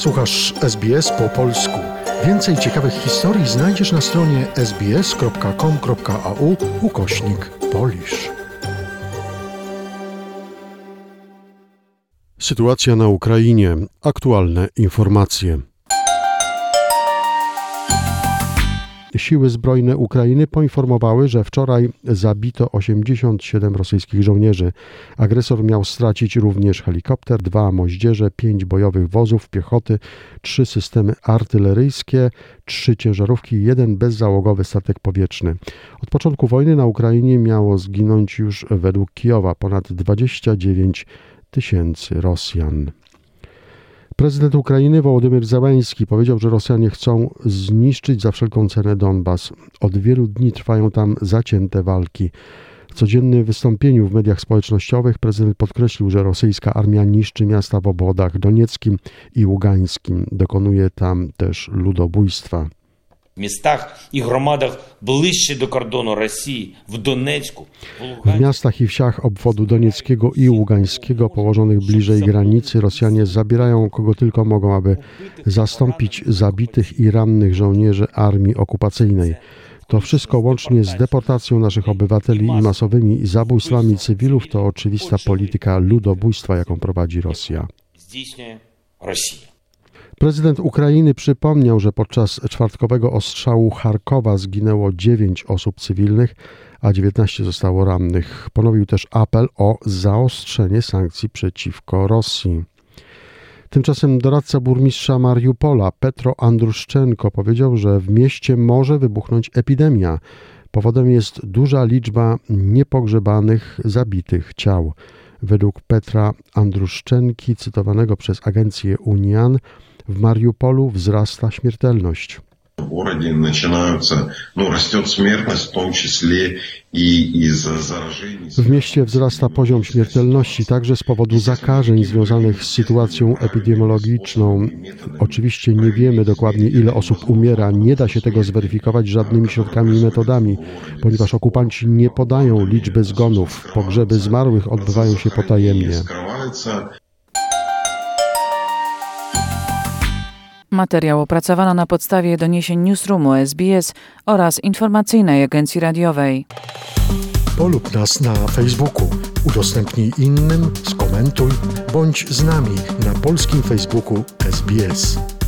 Słuchasz SBS po polsku. Więcej ciekawych historii znajdziesz na stronie sbs.com.au/Polish. Sytuacja na Ukrainie. Aktualne informacje. Siły zbrojne Ukrainy poinformowały, że wczoraj zabito 87 rosyjskich żołnierzy. Agresor miał stracić również helikopter, 2 moździerze, 5 bojowych wozów piechoty, 3 systemy artyleryjskie, 3 ciężarówki i 1 bezzałogowy statek powietrzny. Od początku wojny na Ukrainie miało zginąć już według Kijowa ponad 29 tysięcy Rosjan. Prezydent Ukrainy Wołodymyr Zełenski powiedział, że Rosjanie chcą zniszczyć za wszelką cenę Donbas. Od wielu dni trwają tam zacięte walki. W codziennym wystąpieniu w mediach społecznościowych prezydent podkreślił, że rosyjska armia niszczy miasta w obwodach donieckim i ługańskim. Dokonuje tam też ludobójstwa. W miastach i gromadach bliższe do kordonu Rosji, w Doniecku, w miastach i wsiach obwodu donieckiego i ługańskiego położonych bliżej granicy Rosjanie zabierają kogo tylko mogą, aby zastąpić zabitych i rannych żołnierzy armii okupacyjnej. To wszystko łącznie z deportacją naszych obywateli i masowymi zabójstwami cywilów to oczywista polityka ludobójstwa, jaką prowadzi Rosja. Prezydent Ukrainy przypomniał, że podczas czwartkowego ostrzału Charkowa zginęło 9 osób cywilnych, a 19 zostało rannych. Ponowił też apel o zaostrzenie sankcji przeciwko Rosji. Tymczasem doradca burmistrza Mariupola Petro Andruszczenko powiedział, że w mieście może wybuchnąć epidemia. Powodem jest duża liczba niepogrzebanych, zabitych ciał. Według Petra Andruszczenki, cytowanego przez agencję Unian, w Mariupolu wzrasta śmiertelność. W mieście wzrasta poziom śmiertelności także z powodu zakażeń związanych z sytuacją epidemiologiczną. Oczywiście nie wiemy dokładnie, ile osób umiera. Nie da się tego zweryfikować żadnymi środkami i metodami, ponieważ okupanci nie podają liczby zgonów. Pogrzeby zmarłych odbywają się potajemnie. Materiał opracowano na podstawie doniesień Newsroomu SBS oraz informacyjnej agencji radiowej. Polub nas na Facebooku, udostępnij innym, skomentuj, bądź z nami na polskim Facebooku SBS.